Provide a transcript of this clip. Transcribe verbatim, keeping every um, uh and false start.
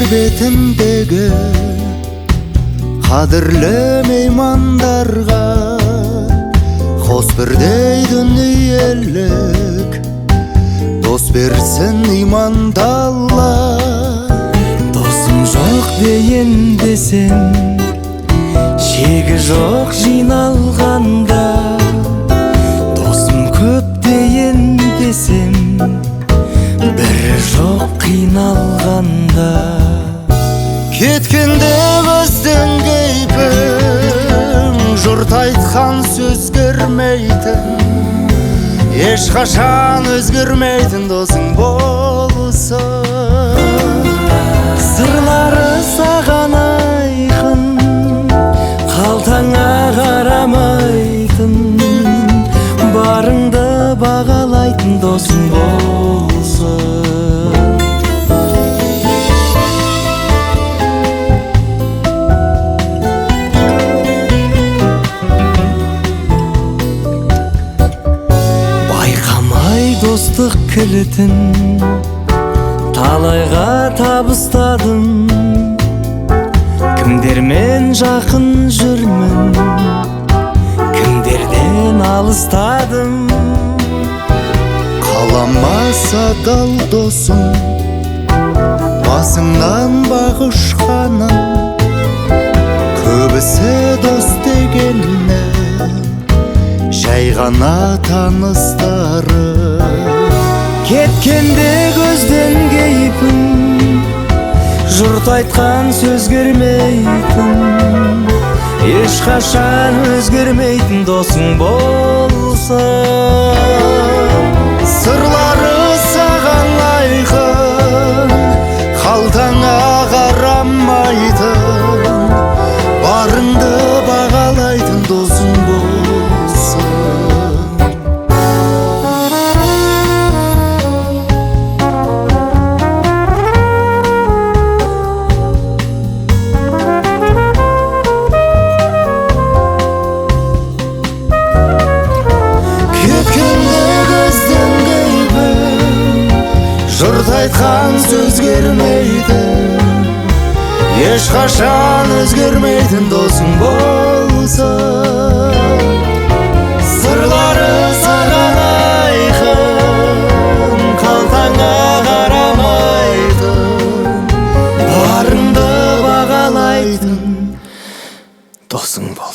бетіндегі қадірлі меймандарға қос бірдей дүниелік дос берсін иманды Алла. Досым жоқ дейін десем, шегі жоқ жиналғанда. Досым көп дейін десем, бірі жоқ қиналғанда. Кеткенде көзден кейпің, жұрт айтқан сөз көрмейтін, ешқашан өзгермейтін досың болсын. Сырлары саған айқын, қалтаңа қарамайтын, барыңды бағалайтын досың болсын. Достық кілтін талайға табыстадым, кімдермен жақын жүрмін, кімдерден алыстадым. Қаламаса дал досым, басыңнан бақ ұшқаным, көбісі дос дегені жай ғана таныстары. Кеткенде көзден кейпін, жұрт айтқан сөз көрмейтін, ешқашан өзгермейтін досың болсын. Сырлары саған айқын, қалтаңа қарамайтын, барыңды бағалайтын досың болсын. Жұрт айтқан сөз көрмейтін, ешқашан өзгермейтін досың болсын. Сырлары саған айқын, қалтаңа қарамайтын, барыңды бағалайтын досың болсын.